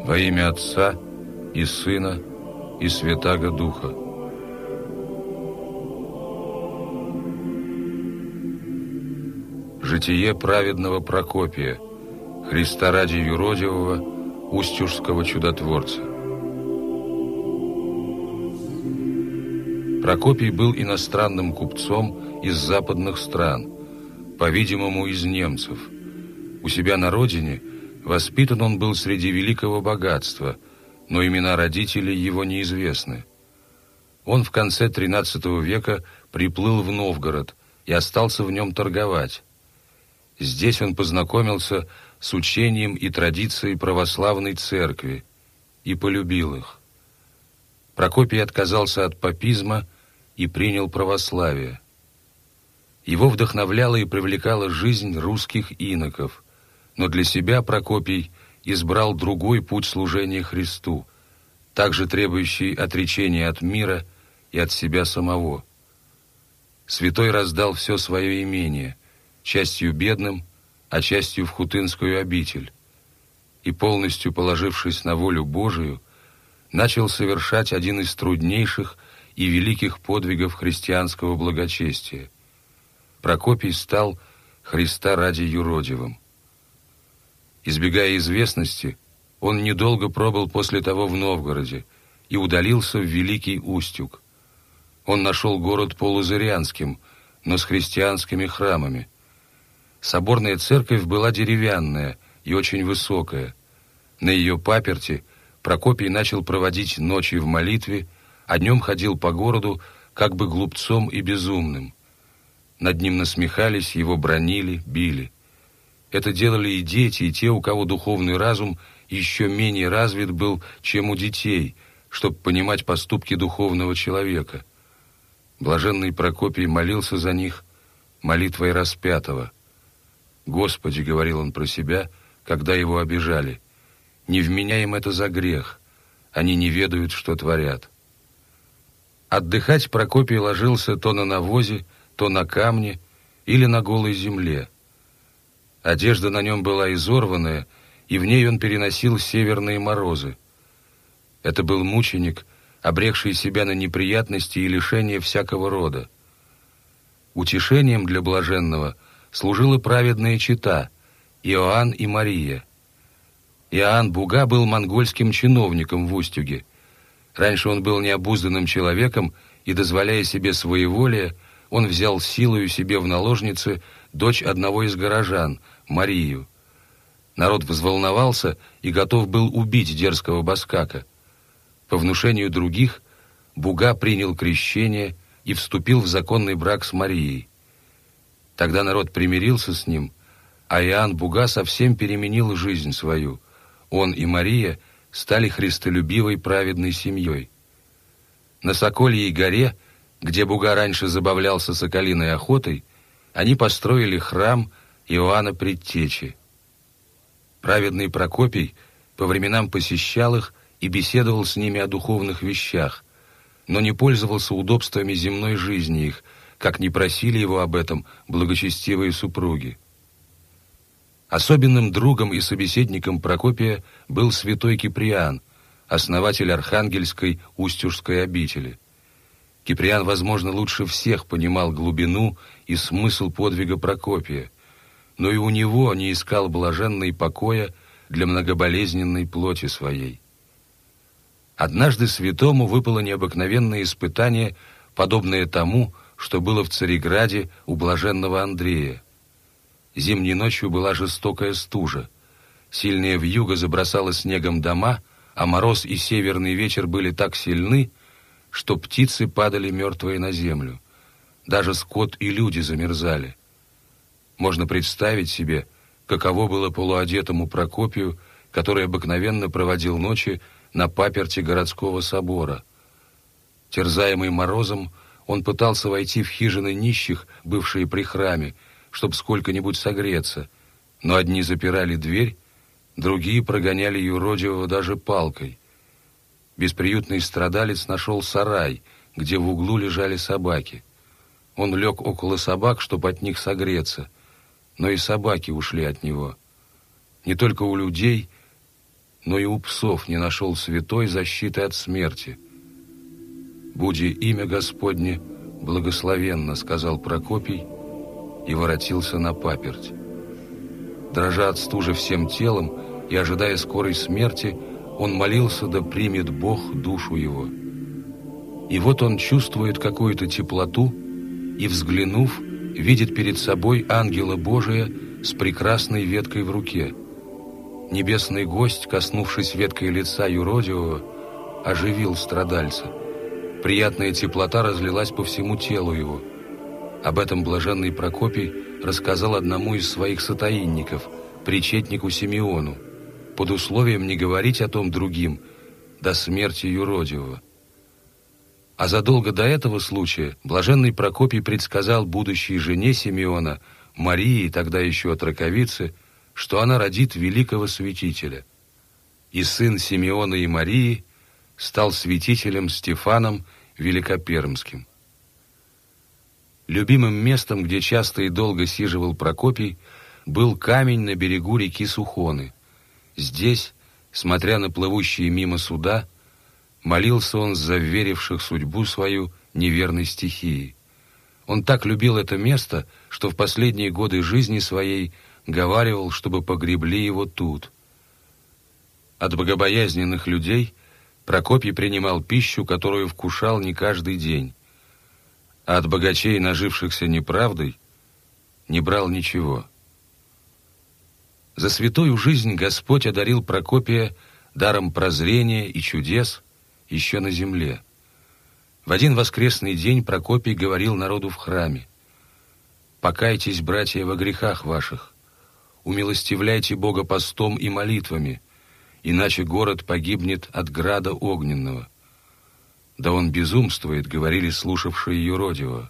Во имя Отца и Сына и Святаго Духа. Житие праведного Прокопия, Христа ради юродивого, устюжского чудотворца. Прокопий был иностранным купцом из западных стран, по-видимому, из немцев. У себя на родине воспитан он был среди великого богатства, но имена родителей его неизвестны. Он в конце XIII века приплыл в Новгород и остался в нем торговать. Здесь он познакомился с учением и традицией православной церкви и полюбил их. Прокопий отказался от папизма и принял православие. Его вдохновляла и привлекала жизнь русских иноков, но для себя Прокопий избрал другой путь служения Христу, также требующий отречения от мира и от себя самого. Святой раздал все свое имение, частью бедным, а частью в хутынскую обитель, и, полностью положившись на волю Божию, начал совершать один из труднейших и великих подвигов христианского благочестия. Прокопий стал Христа ради юродивым. Избегая известности, он недолго пробыл после того в Новгороде и удалился в Великий Устюг. Он нашел город полузырянским, но с христианскими храмами. Соборная церковь была деревянная и очень высокая. На ее паперти Прокопий начал проводить ночи в молитве, а днем ходил по городу как бы глупцом и безумным. Над ним насмехались, его бранили, били. Это делали и дети, и те, у кого духовный разум еще менее развит был, чем у детей, чтобы понимать поступки духовного человека. Блаженный Прокопий молился за них молитвой распятого. «Господи», — говорил он про себя, когда его обижали, — «не вменяй им это за грех, они не ведают, что творят». Отдыхать Прокопий ложился то на навозе, то на камне или на голой земле. Одежда на нем была изорванная, и в ней он переносил северные морозы. Это был мученик, обрекший себя на неприятности и лишения всякого рода. Утешением для блаженного служила праведная чета Иоанн и Мария. Иоанн Буга был монгольским чиновником в Устюге. Раньше он был необузданным человеком, и, дозволяя себе своеволие, он взял силою себе в наложницы дочь одного из горожан, Марию. Народ взволновался и готов был убить дерзкого баскака. По внушению других Буга принял крещение и вступил в законный брак с Марией. Тогда народ примирился с ним, а Иоанн Буга совсем переменил жизнь свою. Он и Мария стали христолюбивой праведной семьей. На Сокольей горе, где Буга раньше забавлялся соколиной охотой, они построили храм Иоанна Предтечи. Праведный Прокопий по временам посещал их и беседовал с ними о духовных вещах, но не пользовался удобствами земной жизни их, как не просили его об этом благочестивые супруги. Особенным другом и собеседником Прокопия был святой Киприан, основатель Архангельской Устюжской обители. Киприан, возможно, лучше всех понимал глубину и смысл подвига Прокопия, но и у него не искал блаженной покоя для многоболезненной плоти своей. Однажды святому выпало необыкновенное испытание, подобное тому, что было в Цареграде у блаженного Андрея. Зимней ночью была жестокая стужа. Сильная вьюга забросала снегом дома, а мороз и северный ветер были так сильны, что птицы падали мертвые на землю. Даже скот и люди замерзали. Можно представить себе, каково было полуодетому Прокопию, который обыкновенно проводил ночи на паперти городского собора. Терзаемый морозом, он пытался войти в хижины нищих, бывшие при храме, чтобы сколько-нибудь согреться, но одни запирали дверь, другие прогоняли юродивого даже палкой. Бесприютный страдалец нашел сарай, где в углу лежали собаки. Он лег около собак, чтобы от них согреться, но и собаки ушли от него. Не только у людей, но и у псов не нашел святой защиты от смерти. «Буди имя Господне благословенно», — сказал Прокопий и воротился на паперть. Дрожа от стужи всем телом и ожидая скорой смерти, он молился, да примет Бог душу его. И вот он чувствует какую-то теплоту и, взглянув, видит перед собой ангела Божия с прекрасной веткой в руке. Небесный гость, коснувшись веткой лица юродивого, оживил страдальца. Приятная теплота разлилась по всему телу его. Об этом блаженный Прокопий рассказал одному из своих сотаинников, причетнику Симеону, под условием не говорить о том другим до смерти юродивого. А задолго до этого случая блаженный Прокопий предсказал будущей жене Симеона, Марии, тогда еще отроковице, что она родит великого святителя. И сын Симеона и Марии стал святителем Стефаном Великопермским. Любимым местом, где часто и долго сиживал Прокопий, был камень на берегу реки Сухоны. Здесь, смотря на плывущие мимо суда, молился он за веривших судьбу свою неверной стихии. Он так любил это место, что в последние годы жизни своей говаривал, чтобы погребли его тут. От богобоязненных людей Прокопий принимал пищу, которую вкушал не каждый день, а от богачей, нажившихся неправдой, не брал ничего. За святую жизнь Господь одарил Прокопия даром прозрения и чудес еще на земле. В один воскресный день Прокопий говорил народу в храме: «Покайтесь, братья, во грехах ваших, умилостивляйте Бога постом и молитвами, иначе город погибнет от града огненного». «Да он безумствует», — говорили слушавшие юродивого.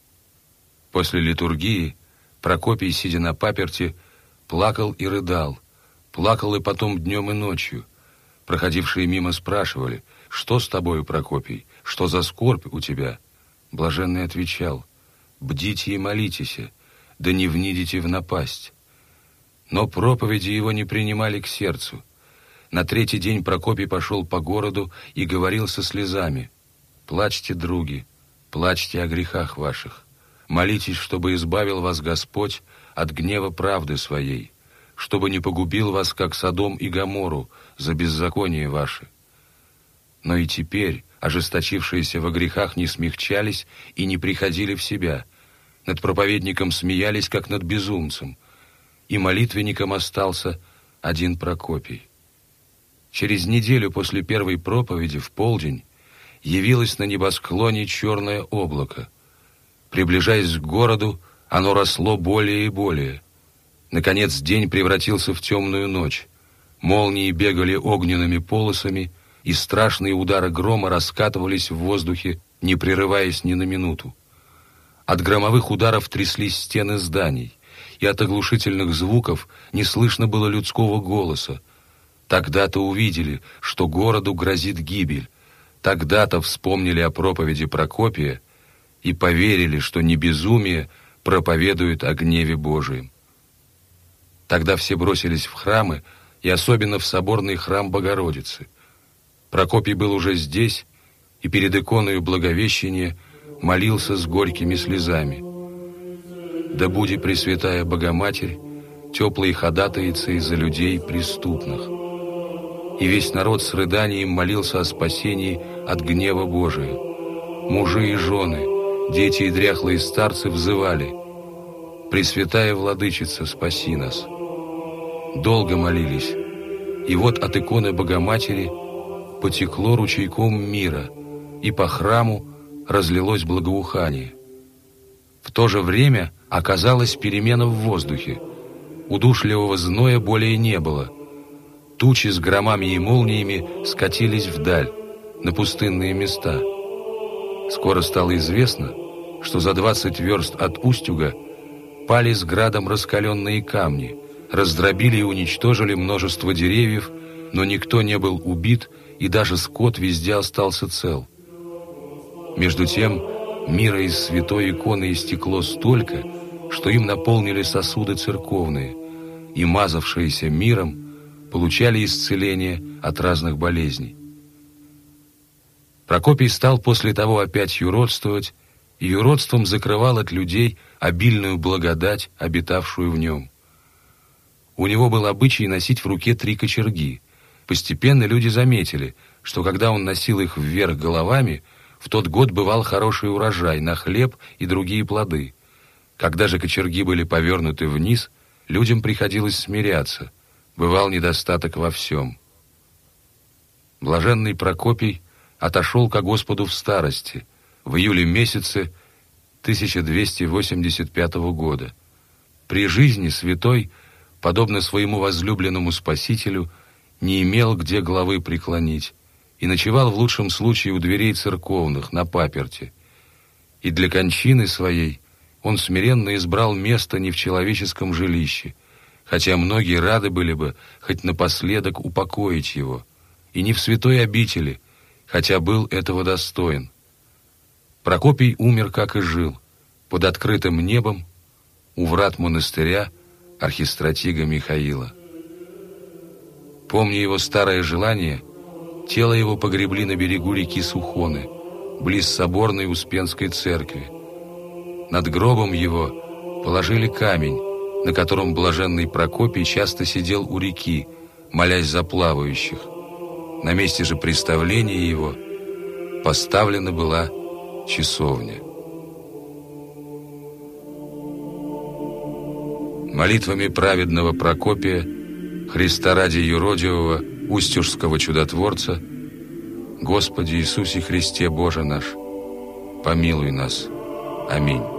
После литургии Прокопий, сидя на паперти, плакал и рыдал, плакал и потом днем и ночью. Проходившие мимо спрашивали: «Что с тобою, Прокопий? Что за скорбь у тебя?» Блаженный отвечал: «Бдите и молитесь, да не внидите в напасть». Но проповеди его не принимали к сердцу. На третий день Прокопий пошел по городу и говорил со слезами: «Плачьте, други, плачьте о грехах ваших. Молитесь, чтобы избавил вас Господь от гнева правды своей, чтобы не погубил вас, как Содом и Гоморру, за беззаконие ваше». Но и теперь ожесточившиеся во грехах не смягчались и не приходили в себя. Над проповедником смеялись, как над безумцем, и молитвенником остался один Прокопий. Через неделю после первой проповеди в полдень явилось на небосклоне черное облако. Приближаясь к городу, оно росло более и более. Наконец день превратился в темную ночь. Молнии бегали огненными полосами, и страшные удары грома раскатывались в воздухе, не прерываясь ни на минуту. От громовых ударов тряслись стены зданий, и от оглушительных звуков не слышно было людского голоса. Тогда-то увидели, что городу грозит гибель. Тогда-то вспомнили о проповеди Прокопия и поверили, что не безумие проповедует о гневе Божием. Тогда все бросились в храмы, и особенно в соборный храм Богородицы. Прокопий был уже здесь, и перед иконою Благовещения молился с горькими слезами: «Да буди Пресвятая Богоматерь теплой ходатайицей за людей преступных». И весь народ с рыданием молился о спасении от гнева Божия. Мужи и жены, дети и дряхлые старцы взывали: «Пресвятая Владычица, спаси нас». Долго молились, и вот от иконы Богоматери потекло ручейком мира, и по храму разлилось благоухание. В то же время оказалась перемена в воздухе. Удушливого зноя более не было. Тучи с громами и молниями скатились вдаль, на пустынные места. Скоро стало известно, что за 20 верст от Устюга пали с градом раскаленные камни, раздробили и уничтожили множество деревьев, но никто не был убит, и даже скот везде остался цел. Между тем, мира из святой иконы истекло столько, что им наполнили сосуды церковные, и, мазавшиеся миром, получали исцеление от разных болезней. Прокопий стал после того опять юродствовать, и юродством закрывал от людей обильную благодать, обитавшую в нем. У него был обычай носить в руке 3 кочерги. Постепенно люди заметили, что когда он носил их вверх головами, в тот год бывал хороший урожай на хлеб и другие плоды. Когда же кочерги были повернуты вниз, людям приходилось смиряться, бывал недостаток во всем. Блаженный Прокопий отошел ко Господу в старости, в июле месяце 1285 года. При жизни святой, подобно своему возлюбленному Спасителю, не имел где головы преклонить и ночевал в лучшем случае у дверей церковных, на паперти. И для кончины своей он смиренно избрал место не в человеческом жилище, хотя многие рады были бы хоть напоследок упокоить его, и не в святой обители, хотя был этого достоин. Прокопий умер, как и жил, под открытым небом, у врат монастыря архистратига Михаила. Помня его старое желание, тело его погребли на берегу реки Сухоны, близ соборной Успенской церкви. Над гробом его положили камень, на котором блаженный Прокопий часто сидел у реки, молясь за плавающих. На месте же представления его поставлена была часовня. Молитвами праведного Прокопия, Христа ради юродивого, устюжского чудотворца, Господи Иисусе Христе Боже наш, помилуй нас. Аминь.